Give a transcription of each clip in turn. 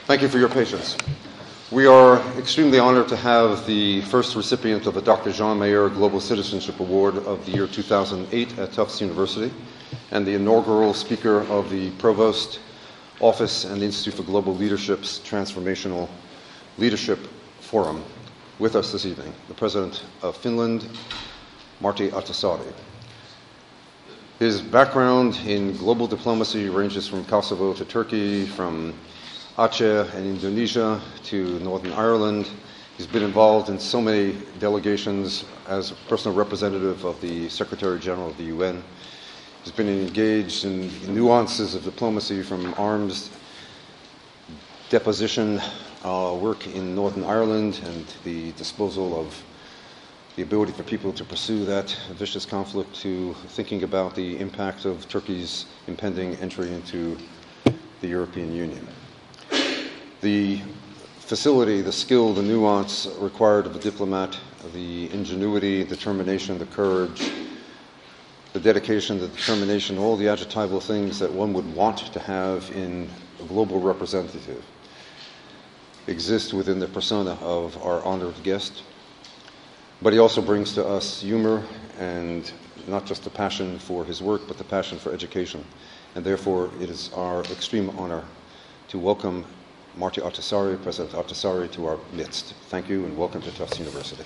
Thank you for your patience. We are extremely honored to have the first recipient of the Dr. Jean Mayer Global Citizenship Award of the year 2008 at Tufts University, and the inaugural speaker of the Provost Office and the Institute for Global Leadership's Transformational Leadership Forum with us this evening, the President of Finland, Martti Ahtisaari. His background in global diplomacy ranges from Kosovo to Turkey, from Aceh and Indonesia to Northern Ireland. He's been involved in so many delegations as personal representative of the Secretary General of the UN. He's been engaged in nuances of diplomacy, from arms deposition work in Northern Ireland and the disposal of the ability for people to pursue that vicious conflict, to thinking about the impact of Turkey's impending entry into the European Union. The facility, the skill, the nuance required of a diplomat, the ingenuity, determination, the courage, the dedication, the determination, all the adjectival things that one would want to have in a global representative exist within the persona of our honored guest. But he also brings to us humor and not just the passion for his work, but the passion for education. And therefore, it is our extreme honor to welcome Martti Ahtisaari, President Ahtisaari, to our midst. Thank you and welcome to Tufts University.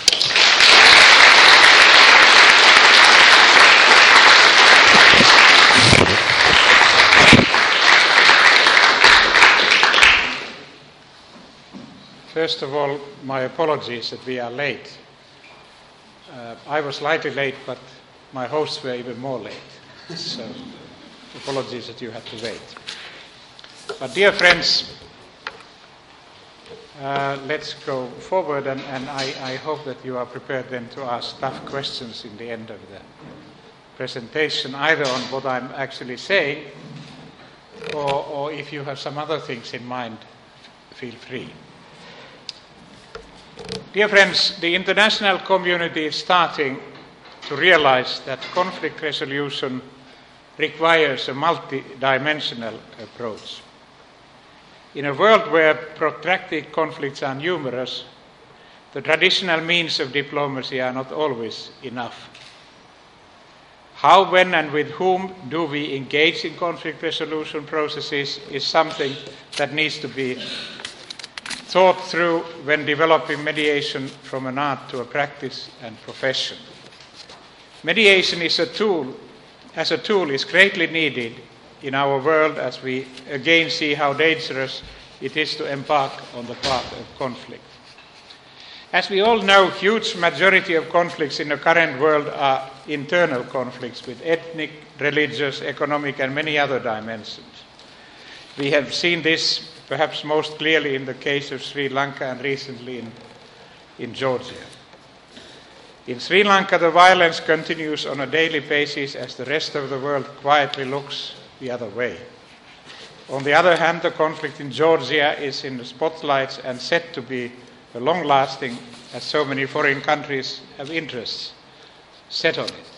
First of all, my apologies that we are late. I was slightly late, but my hosts were even more late. So apologies that you had to wait. But dear friends, let's go forward, and I hope that you are prepared then to ask tough questions in the end of the presentation, either on what I'm actually saying, or if you have some other things in mind, feel free. Dear friends, the international community is starting to realize that conflict resolution requires a multi-dimensional approach. In a world where protracted conflicts are numerous, the traditional means of diplomacy are not always enough. How, when, and with whom do we engage in conflict resolution processes is something that needs to be thought through when developing mediation from an art to a practice and profession. Mediation is a tool is greatly needed in our world, as we again see how dangerous it is to embark on the path of conflict. As we all know, huge majority of conflicts in the current world are internal conflicts with ethnic, religious, economic, and many other dimensions. We have seen this perhaps most clearly in the case of Sri Lanka and recently in Georgia. In Sri Lanka, the violence continues on a daily basis as the rest of the world quietly looks the other way. On the other hand, the conflict in Georgia is in the spotlights and said to be long-lasting, as so many foreign countries have interests set on it.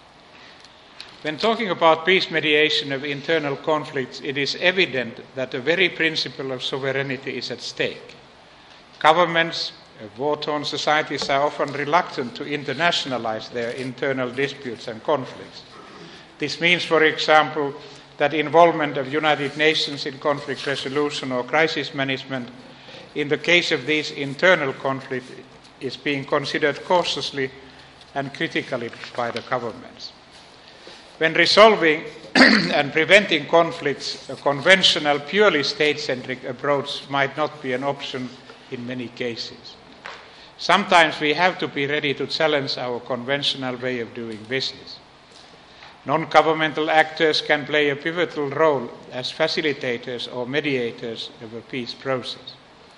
When talking about peace mediation of internal conflicts, it is evident that the very principle of sovereignty is at stake. Governments of war-torn societies are often reluctant to internationalize their internal disputes and conflicts. This means, for example, that involvement of United Nations in conflict resolution or crisis management in the case of these internal conflicts is being considered cautiously and critically by the governments. When resolving and preventing conflicts, a conventional, purely state-centric approach might not be an option in many cases. Sometimes we have to be ready to challenge our conventional way of doing business. Non-governmental actors can play a pivotal role as facilitators or mediators of a peace process.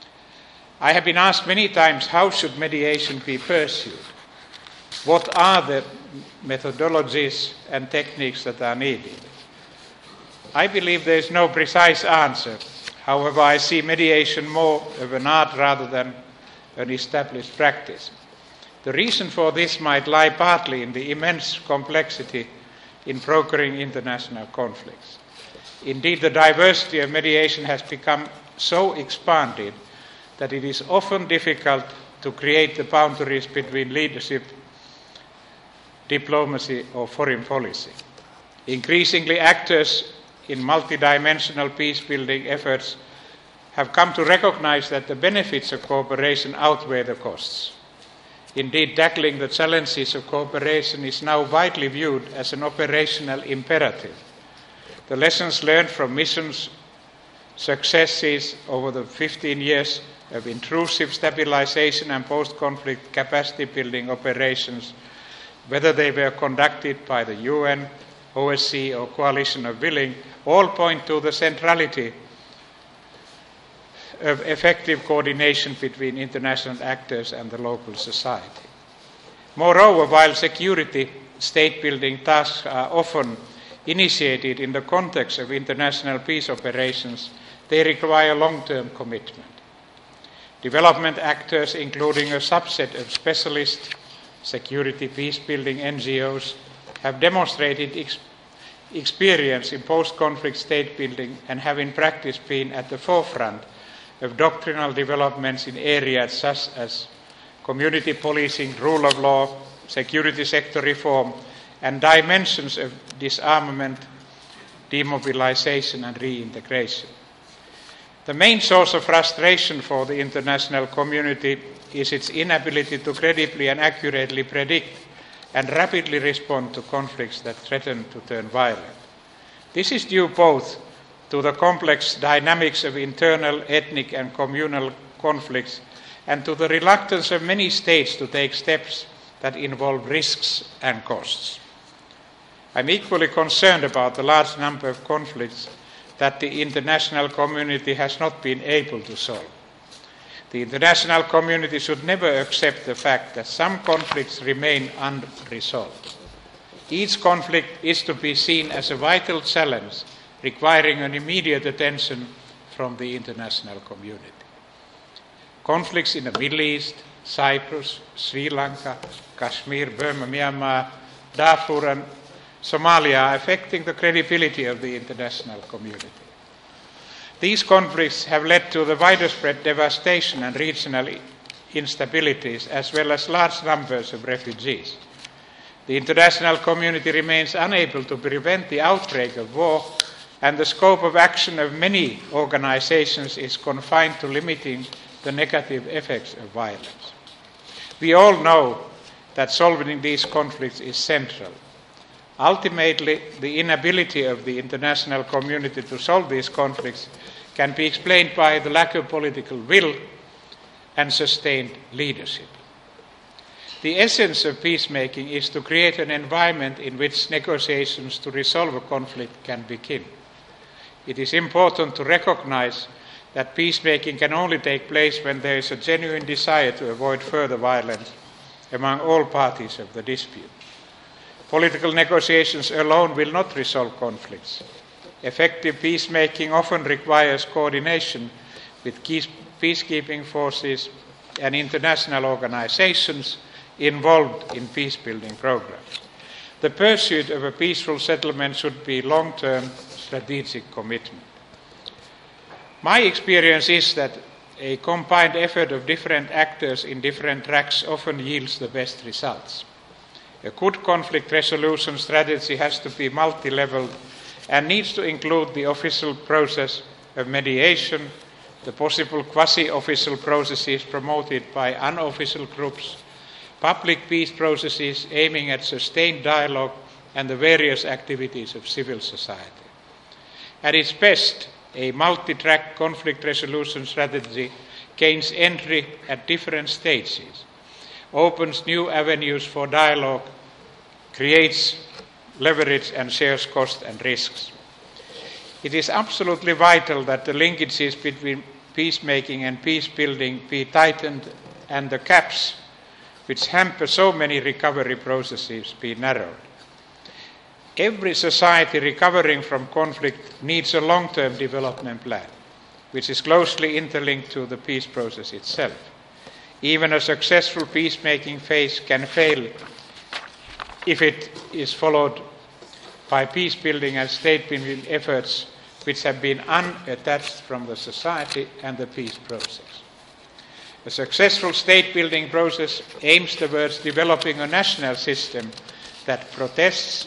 I have been asked many times, how should mediation be pursued? What are the methodologies and techniques that are needed? I believe there is no precise answer. However, I see mediation more of an art rather than an established practice. The reason for this might lie partly in the immense complexity in brokering international conflicts. Indeed, the diversity of mediation has become so expanded that it is often difficult to create the boundaries between leadership, diplomacy, or foreign policy. Increasingly, actors in multidimensional peace-building efforts have come to recognize that the benefits of cooperation outweigh the costs. Indeed, tackling the challenges of cooperation is now widely viewed as an operational imperative. The lessons learned from missions' successes over the 15 years of intrusive stabilization and post-conflict capacity-building operations, whether they were conducted by the UN, OSCE, or Coalition of Willing, all point to the centrality of effective coordination between international actors and the local society. Moreover, while security state-building tasks are often initiated in the context of international peace operations, they require long-term commitment. Development actors, including a subset of specialist security peace-building NGOs, have demonstrated experience in post-conflict state-building and have in practice been at the forefront of doctrinal developments in areas such as community policing, rule of law, security sector reform, and dimensions of disarmament, demobilization, and reintegration. The main source of frustration for the international community is its inability to credibly and accurately predict and rapidly respond to conflicts that threaten to turn violent. This is due both to the complex dynamics of internal, ethnic, and communal conflicts, and to the reluctance of many states to take steps that involve risks and costs. I'm equally concerned about the large number of conflicts that the international community has not been able to solve. The international community should never accept the fact that some conflicts remain unresolved. Each conflict is to be seen as a vital challenge requiring an immediate attention from the international community. Conflicts in the Middle East, Cyprus, Sri Lanka, Kashmir, Burma, Myanmar, Darfur, and Somalia are affecting the credibility of the international community. These conflicts have led to the widespread devastation and regional instabilities, as well as large numbers of refugees. The international community remains unable to prevent the outbreak of war, and the scope of action of many organizations is confined to limiting the negative effects of violence. We all know that solving these conflicts is central. Ultimately, the inability of the international community to solve these conflicts can be explained by the lack of political will and sustained leadership. The essence of peacemaking is to create an environment in which negotiations to resolve a conflict can begin. It is important to recognize that peacemaking can only take place when there is a genuine desire to avoid further violence among all parties of the dispute. Political negotiations alone will not resolve conflicts. Effective peacemaking often requires coordination with peacekeeping forces and international organizations involved in peace-building programs. The pursuit of a peaceful settlement should be long-term strategic commitment. My experience is that a combined effort of different actors in different tracks often yields the best results. A good conflict resolution strategy has to be multi-leveled and needs to include the official process of mediation, the possible quasi-official processes promoted by unofficial groups, public peace processes aiming at sustained dialogue, and the various activities of civil society. At its best, a multi-track conflict resolution strategy gains entry at different stages, opens new avenues for dialogue, creates leverage, and shares costs and risks. It is absolutely vital that the linkages between peacemaking and peace-building be tightened and the gaps which hamper so many recovery processes be narrowed. Every society recovering from conflict needs a long-term development plan, which is closely interlinked to the peace process itself. Even a successful peacemaking phase can fail if it is followed by peace-building and state-building efforts which have been unattached from the society and the peace process. A successful state-building process aims towards developing a national system that protects,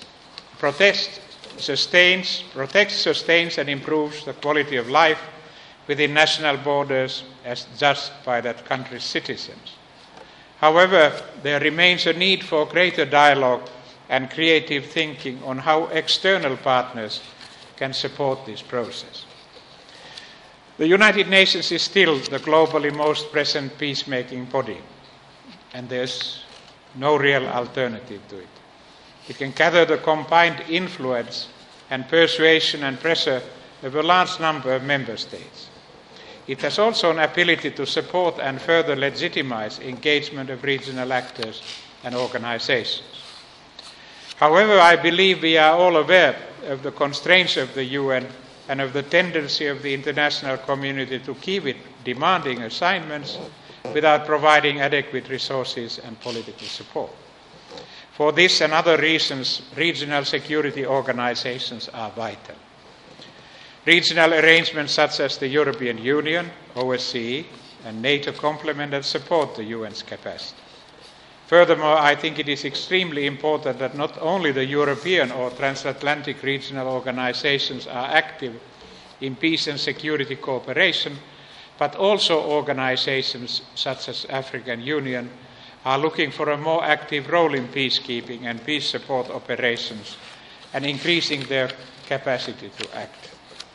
sustains and improves the quality of life within national borders as judged by that country's citizens. However, there remains a need for greater dialogue and creative thinking on how external partners can support this process. The United Nations is still the globally most present peacemaking body, and there's no real alternative to it. It can gather the combined influence and persuasion and pressure of a large number of member states. It has also an ability to support and further legitimize engagement of regional actors and organizations. However, I believe we are all aware of the constraints of the UN and of the tendency of the international community to keep it demanding assignments without providing adequate resources and political support. For this and other reasons, regional security organizations are vital. Regional arrangements such as the European Union, OSCE, and NATO complement and support the UN's capacity. Furthermore, I think it is extremely important that not only the European or transatlantic regional organizations are active in peace and security cooperation, but also organizations such as African Union are looking for a more active role in peacekeeping and peace support operations and increasing their capacity to act.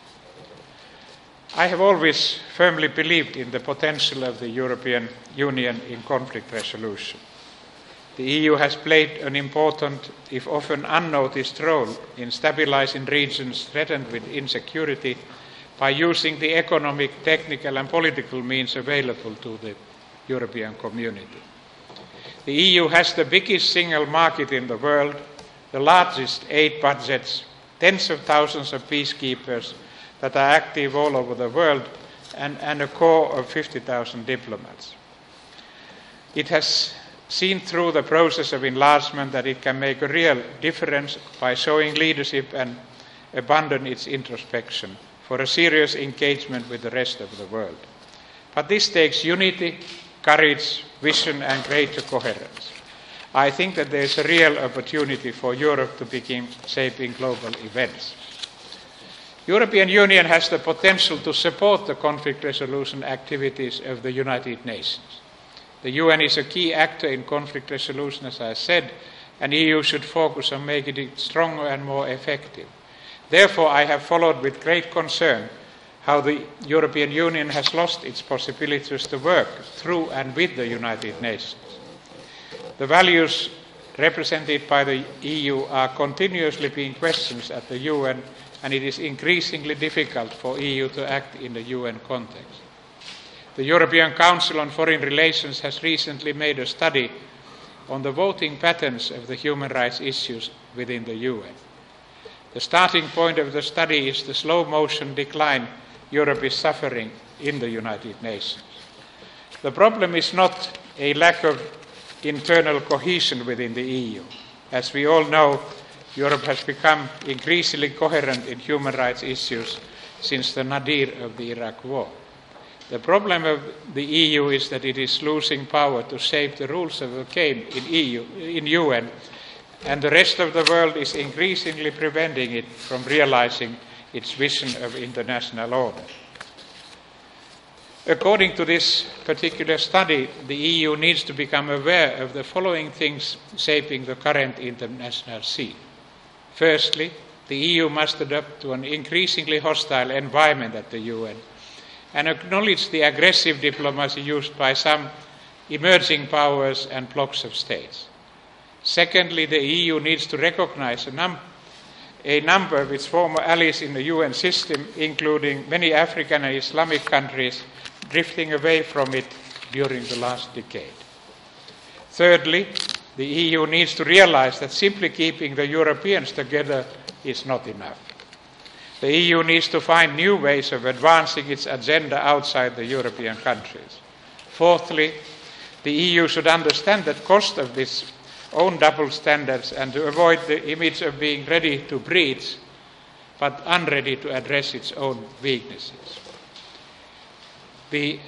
I have always firmly believed in the potential of the European Union in conflict resolution. The EU has played an important, if often unnoticed, role in stabilizing regions threatened with insecurity by using the economic, technical and political means available to the European community. The EU has the biggest single market in the world, the largest aid budgets, tens of thousands of peacekeepers that are active all over the world, and a core of 50,000 diplomats. It has seen through the process of enlargement that it can make a real difference by showing leadership and abandon its introspection for a serious engagement with the rest of the world. But this takes unity, courage, vision and greater coherence. I think that there is a real opportunity for Europe to begin shaping global events. European Union has the potential to support the conflict resolution activities of the United Nations. The UN is a key actor in conflict resolution, as I said, and the EU should focus on making it stronger and more effective. Therefore, I have followed with great concern how the European Union has lost its possibilities to work through and with the United Nations. The values represented by the EU are continuously being questioned at the UN, and it is increasingly difficult for the EU to act in the UN context. The European Council on Foreign Relations has recently made a study on the voting patterns of the human rights issues within the UN. The starting point of the study is the slow motion decline Europe is suffering in the United Nations. The problem is not a lack of internal cohesion within the EU. As we all know, Europe has become increasingly coherent in human rights issues since the nadir of the Iraq War. The problem of the EU is that it is losing power to shape the rules of the game in UN, and the rest of the world is increasingly preventing it from realizing its vision of international order. According to this particular study, the EU needs to become aware of the following things shaping the current international scene. Firstly, the EU must adapt to an increasingly hostile environment at the UN and acknowledge the aggressive diplomacy used by some emerging powers and blocs of states. Secondly, the EU needs to recognize a number of its former allies in the UN system, including many African and Islamic countries, drifting away from it during the last decade. Thirdly, the EU needs to realize that simply keeping the Europeans together is not enough. The EU needs to find new ways of advancing its agenda outside the European countries. Fourthly, the EU should understand the cost of its own double standards and to avoid the image of being ready to breach, but unready to address its own weaknesses. The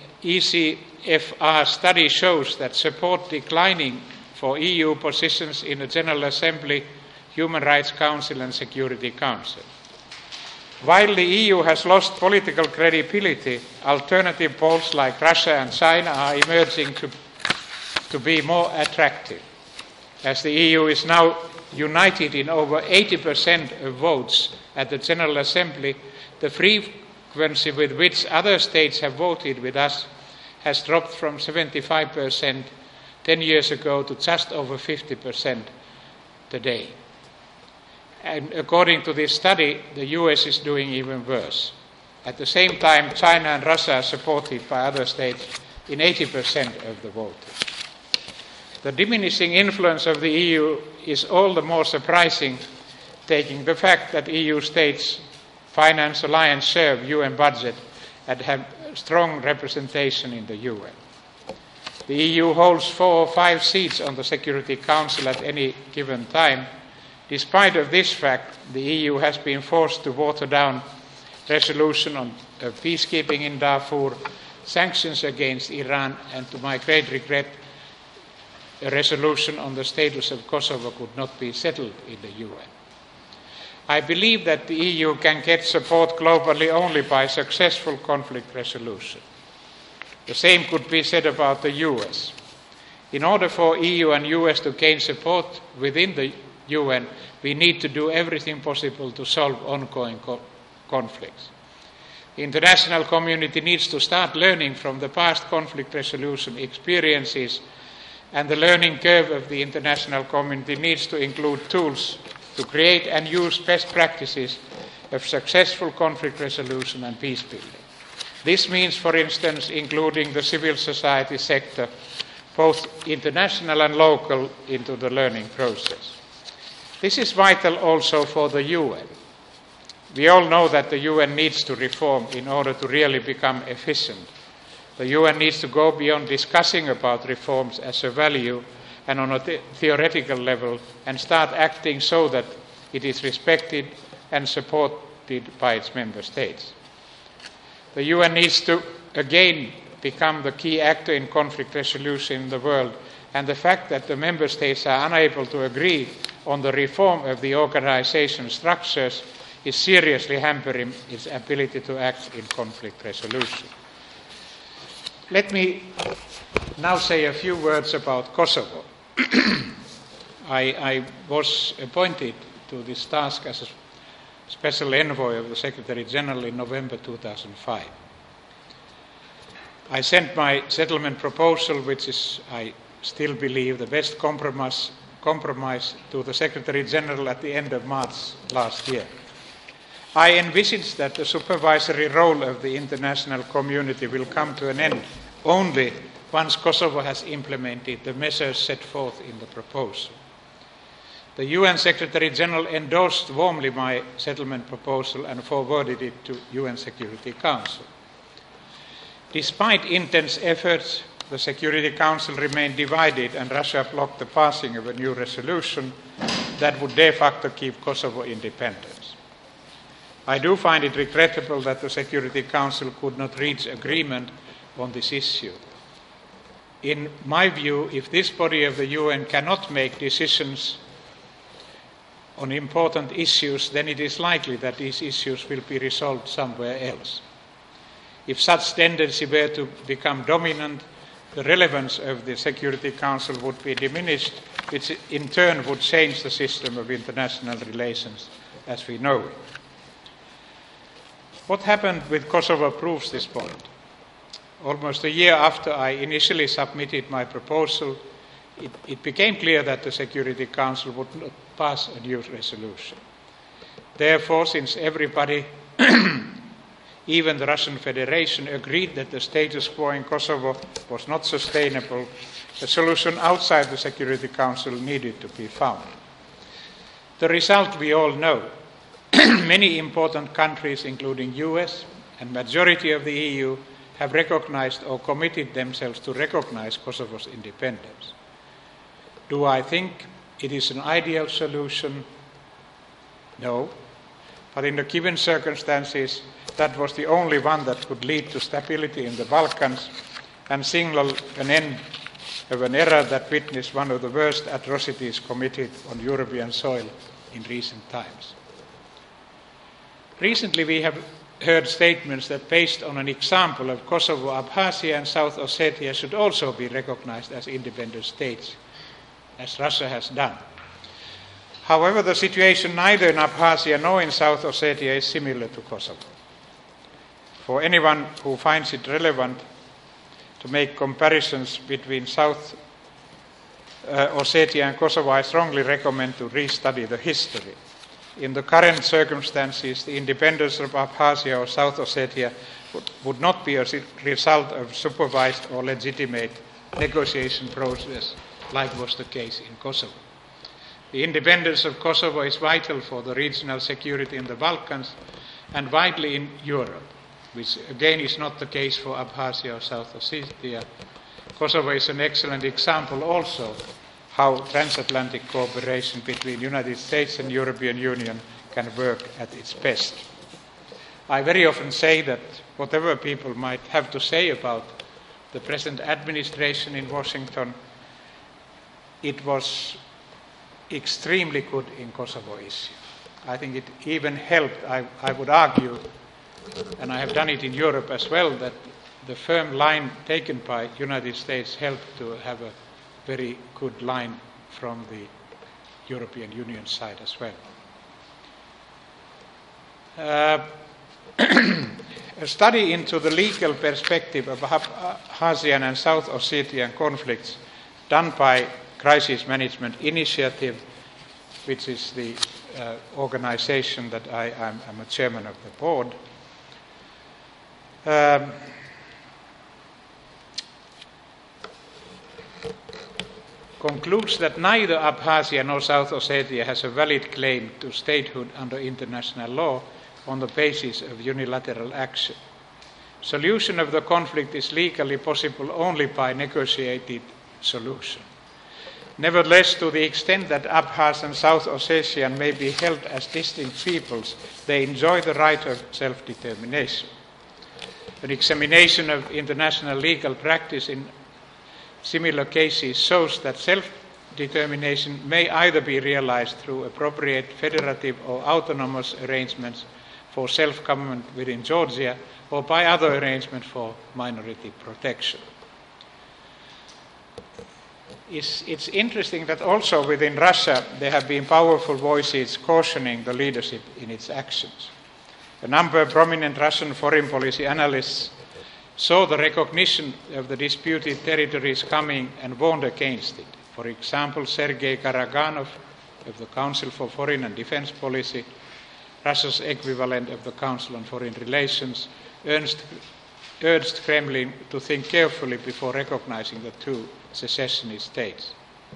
ECFR study shows that support declining for EU positions in the General Assembly, Human Rights Council and Security Council. While the EU has lost political credibility, alternative poles like Russia and China are emerging to be more attractive. As the EU is now united in over 80% of votes at the General Assembly, the frequency with which other states have voted with us has dropped from 75% 10 years ago to just over 50% today. And according to this study, the US is doing even worse. At the same time, China and Russia are supported by other states in 80% of the voters. The diminishing influence of the EU is all the more surprising, taking the fact that EU states finance a lion's share of UN budget and have strong representation in the UN. The EU holds 4 or 5 seats on the Security Council at any given time. Despite of this fact, the EU has been forced to water down resolution on peacekeeping in Darfur, sanctions against Iran, and to my great regret, a resolution on the status of Kosovo could not be settled in the UN. I believe that the EU can get support globally only by successful conflict resolution. The same could be said about the US. In order for EU and US to gain support within the UN, we need to do everything possible to solve ongoing conflicts. The international community needs to start learning from the past conflict resolution experiences, and the learning curve of the international community needs to include tools to create and use best practices of successful conflict resolution and peace building. This means, for instance, including the civil society sector, both international and local, into the learning process. This is vital also for the UN. We all know that the UN needs to reform in order to really become efficient. The UN needs to go beyond discussing about reforms as a value and on a theoretical level and start acting so that it is respected and supported by its member states. The UN needs to again become the key actor in conflict resolution in the world, and the fact that the member states are unable to agree on the reform of the organization structures is seriously hampering its ability to act in conflict resolution. Let me now say a few words about Kosovo. I was appointed to this task as a special envoy of the Secretary General in November 2005. I sent my settlement proposal, which is, I still believe, the best compromise to the Secretary General at the end of March last year. I envisage that the supervisory role of the international community will come to an end only once Kosovo has implemented the measures set forth in the proposal. The UN Secretary General endorsed warmly my settlement proposal and forwarded it to UN Security Council. Despite intense efforts, the Security Council remained divided and Russia blocked the passing of a new resolution that would de facto keep Kosovo independent. I do find it regrettable that the Security Council could not reach agreement on this issue. In my view, if this body of the UN cannot make decisions on important issues, then it is likely that these issues will be resolved somewhere else. If such tendency were to become dominant, the relevance of the Security Council would be diminished, which in turn would change the system of international relations as we know it. What happened with Kosovo proves this point. Almost a year after I initially submitted my proposal, it became clear that the Security Council would not pass a new resolution. Therefore, since everybody, even the Russian Federation, agreed that the status quo in Kosovo was not sustainable, a solution outside the Security Council needed to be found. The result we all know. Many important countries, including US and majority of the EU, have recognized or committed themselves to recognize Kosovo's independence. Do I think it is an ideal solution? No. but in the given circumstances, that was the only one that could lead to stability in the Balkans and signal an end of an era that witnessed one of the worst atrocities committed on European soil in recent times. Recently, we have heard statements that based on an example of Kosovo, Abkhazia and South Ossetia should also be recognized as independent states, as Russia has done. However, the situation neither in Abkhazia nor in South Ossetia is similar to Kosovo. For anyone who finds it relevant to make comparisons between South Ossetia and Kosovo, I strongly recommend to restudy the history. In the current circumstances, the independence of Abkhazia or South Ossetia would not be a result of supervised or legitimate negotiation process like was the case in Kosovo. The independence of Kosovo is vital for the regional security in the Balkans and widely in Europe, which again is not the case for Abkhazia or South Ossetia. Kosovo is an excellent example also how transatlantic cooperation between the United States and European Union can work at its best. I very often say that whatever people might have to say about the present administration in Washington, it was extremely good in Kosovo issue. I think it even helped, I would argue, and I have done it in Europe as well, that the firm line taken by the United States helped to have a very good line from the European Union side as well. A study into the legal perspective of Abkhazian and South Ossetian conflicts done by Crisis Management Initiative, which is the organization that I'm a chairman of the board, concludes that neither Abkhazia nor South Ossetia has a valid claim to statehood under international law on the basis of unilateral action. Solution of the conflict is legally possible only by negotiated solution. Nevertheless, to the extent that Abkhaz and South Ossetian may be held as distinct peoples, they enjoy the right of self-determination. An examination of international legal practice in similar cases shows that self-determination may either be realized through appropriate federative or autonomous arrangements for self-government within Georgia or by other arrangements for minority protection. It's interesting that also within Russia there have been powerful voices cautioning the leadership in its actions. A number of prominent Russian foreign policy analysts saw the recognition of the disputed territories coming and warned against it. For example, Sergei Karaganov of the Council for Foreign and Defense Policy, Russia's equivalent of the Council on Foreign Relations, urged Kremlin to think carefully before recognizing the two secessionist states.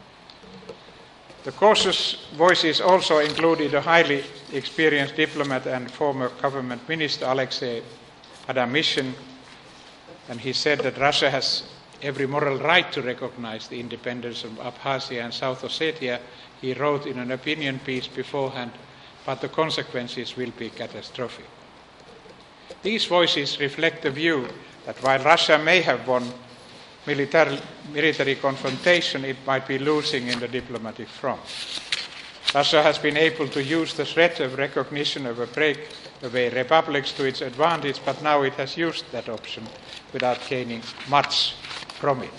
The cautious voices also included a highly experienced diplomat and former government minister, Alexei Adamyshin, and he said that Russia has every moral right to recognize the independence of Abkhazia and South Ossetia. He wrote in an opinion piece beforehand, but the consequences will be catastrophic. These voices reflect the view that while Russia may have won military confrontation, it might be losing in the diplomatic front. Russia has been able to use the threat of recognition of a breakaway republics to its advantage, but now it has used that option without gaining much from it.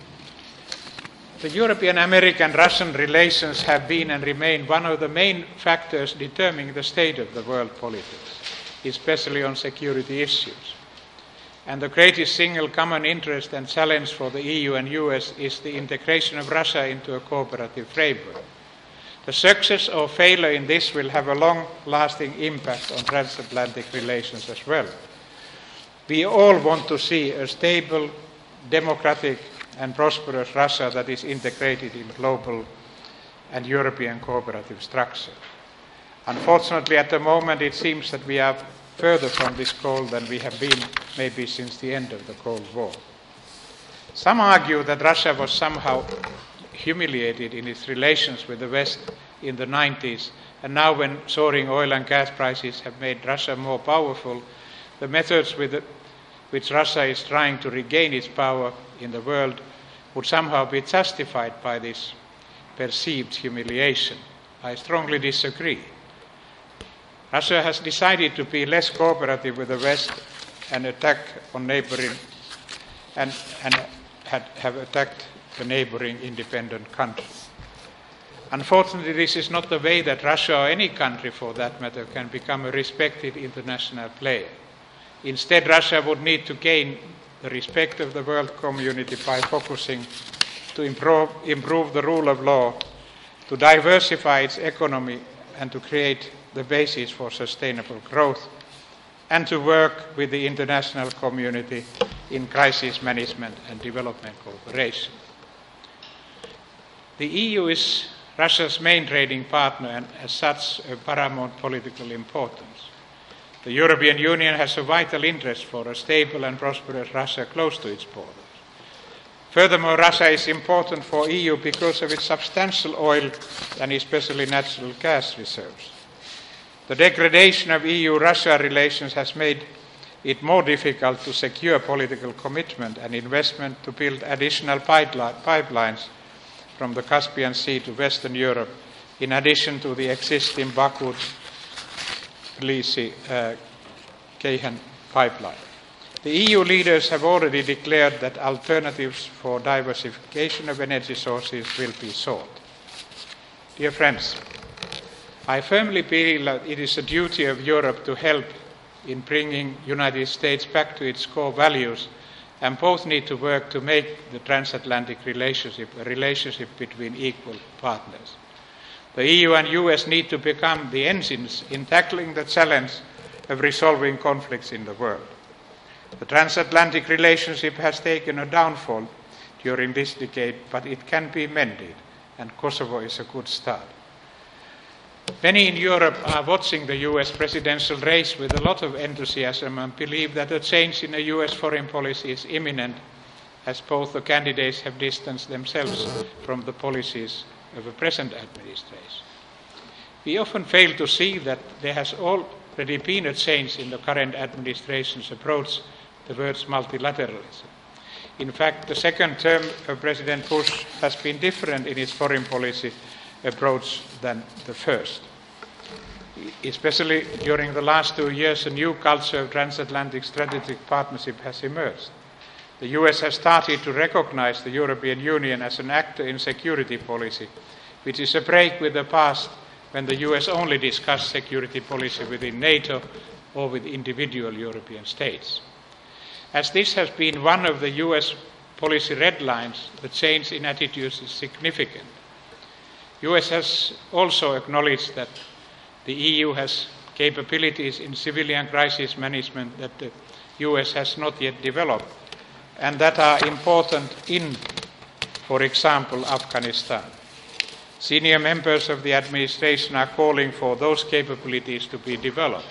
The European-American-Russian relations have been and remain one of the main factors determining the state of the world politics, especially on security issues. And the greatest single common interest and challenge for the EU and US is the integration of Russia into a cooperative framework. The success or failure in this will have a long-lasting impact on transatlantic relations as well. We all want to see a stable, democratic and prosperous Russia that is integrated in global and European cooperative structure. Unfortunately, at the moment it seems that we are further from this goal than we have been maybe since the end of the Cold War. Some argue that Russia was somehow humiliated in its relations with the West in the 90s And now when soaring oil and gas prices have made Russia more powerful, the methods which Russia is trying to regain its power in the world would somehow be justified by this perceived humiliation. I strongly disagree. Russia has decided to be less cooperative with the West and attack on neighboring and have attacked the neighboring independent countries. Unfortunately, this is not the way that Russia or any country for that matter can become a respected international player. Instead, Russia would need to gain the respect of the world community by focusing to improve the rule of law, to diversify its economy and to create the basis for sustainable growth, and to work with the international community in crisis management and development cooperation. The EU is Russia's main trading partner and as such of paramount political importance. The European Union has a vital interest for a stable and prosperous Russia close to its borders. Furthermore, Russia is important for the EU because of its substantial oil and especially natural gas reserves. The degradation of EU-Russia relations has made it more difficult to secure political commitment and investment to build additional pipelines from the Caspian Sea to Western Europe, in addition to the existing Baku-Tbilisi-Ceyhan pipeline. The EU leaders have already declared that alternatives for diversification of energy sources will be sought. Dear friends, I firmly believe that it is a duty of Europe to help in bringing the United States back to its core values, and both need to work to make the transatlantic relationship a relationship between equal partners. The EU and US need to become the engines in tackling the challenge of resolving conflicts in the world. The transatlantic relationship has taken a downfall during this decade, but it can be mended, and Kosovo is a good start. Many in Europe are watching the US presidential race with a lot of enthusiasm and believe that a change in the US foreign policy is imminent, as both the candidates have distanced themselves from the policies of the present administration. We often fail to see that there has already been a change in the current administration's approach towards multilateralism. In fact, the second term of President Bush has been different in its foreign policy approach than the first. Especially during the last 2 years, a new culture of transatlantic strategic partnership has emerged. The US has started to recognize the European Union as an actor in security policy, which is a break with the past when the US only discussed security policy within NATO or with individual European states. As this has been one of the US policy red lines, the change in attitudes is significant. The US has also acknowledged that the EU has capabilities in civilian crisis management that the US has not yet developed, and that are important in, for example, Afghanistan. Senior members of the administration are calling for those capabilities to be developed.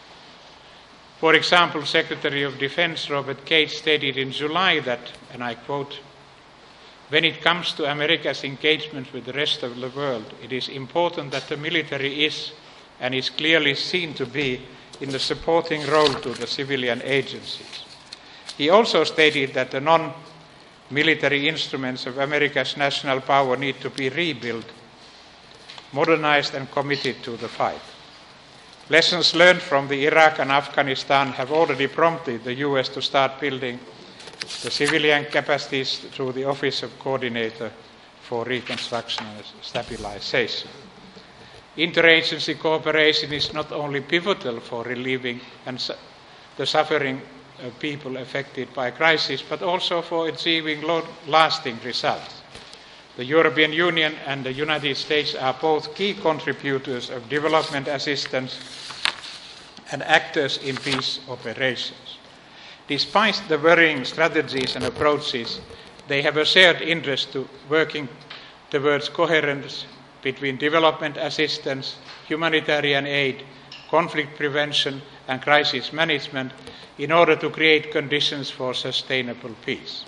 For example, Secretary of Defense Robert Gates stated in July that, and I quote, "When it comes to America's engagement with the rest of the world, it is important that the military is and is clearly seen to be in the supporting role to the civilian agencies." He also stated that the non-military instruments of America's national power need to be rebuilt, modernized and committed to the fight. Lessons learned from the Iraq and Afghanistan have already prompted the US to start building the civilian capacities through the Office of Coordinator for Reconstruction and Stabilization. Interagency cooperation is not only pivotal for relieving the suffering of people affected by crisis, but also for achieving lasting results. The European Union and the United States are both key contributors of development assistance and actors in peace operations. Despite the varying strategies and approaches, they have a shared interest to working towards coherence between development assistance, humanitarian aid, conflict prevention and crisis management in order to create conditions for sustainable peace.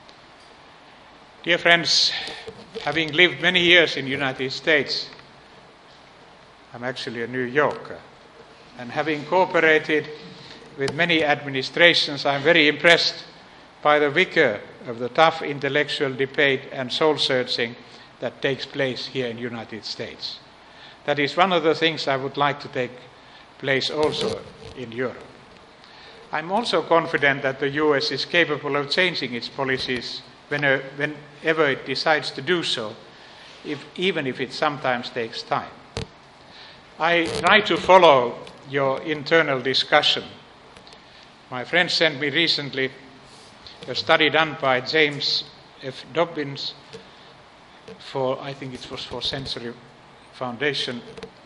Dear friends, having lived many years in the United States, I'm actually a New Yorker. And having cooperated with many administrations, I'm very impressed by the vigor of the tough intellectual debate and soul-searching that takes place here in the United States. That is one of the things I would like to take place also in Europe. I'm also confident that the US is capable of changing its policies whenever it decides to do so, even if it sometimes takes time. I try to follow your internal discussion. My friend sent me recently a study done by James F. Dobbins for, I think it was for Century Foundation,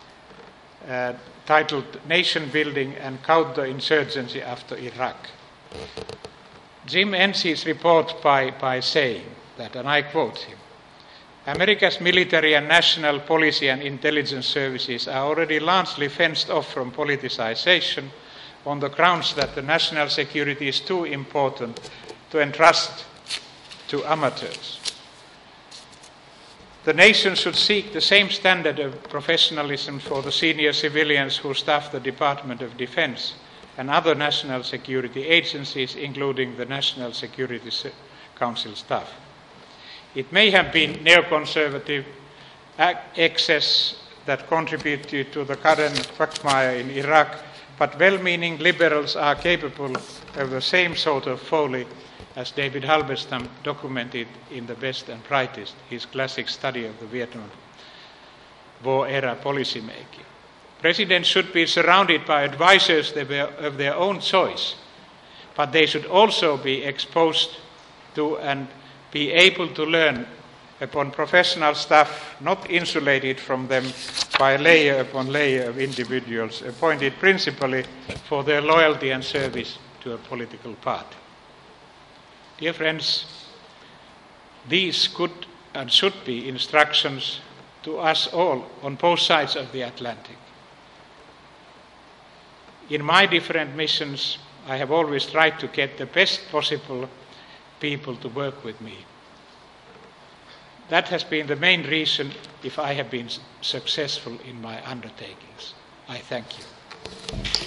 titled Nation Building and Counterinsurgency After Iraq. Jim ends his report by saying that, and I quote him, America's military and national policy and intelligence services are already largely fenced off from politicization on the grounds that the national security is too important to entrust to amateurs. The nation should seek the same standard of professionalism for the senior civilians who staff the Department of Defense and other national security agencies, including the National Security Council staff. It may have been neoconservative excess that contributed to the current quagmire in Iraq, but well-meaning liberals are capable of the same sort of folly as David Halberstam documented in The Best and Brightest, his classic study of the Vietnam War-era policymaking. Presidents should be surrounded by advisors of their own choice, but they should also be exposed to and be able to learn upon professional staff, not insulated from them by layer upon layer of individuals appointed principally for their loyalty and service to a political party. Dear friends, these could and should be instructions to us all on both sides of the Atlantic. In my different missions, I have always tried to get the best possible people to work with me. That has been the main reason if I have been successful in my undertakings. I thank you.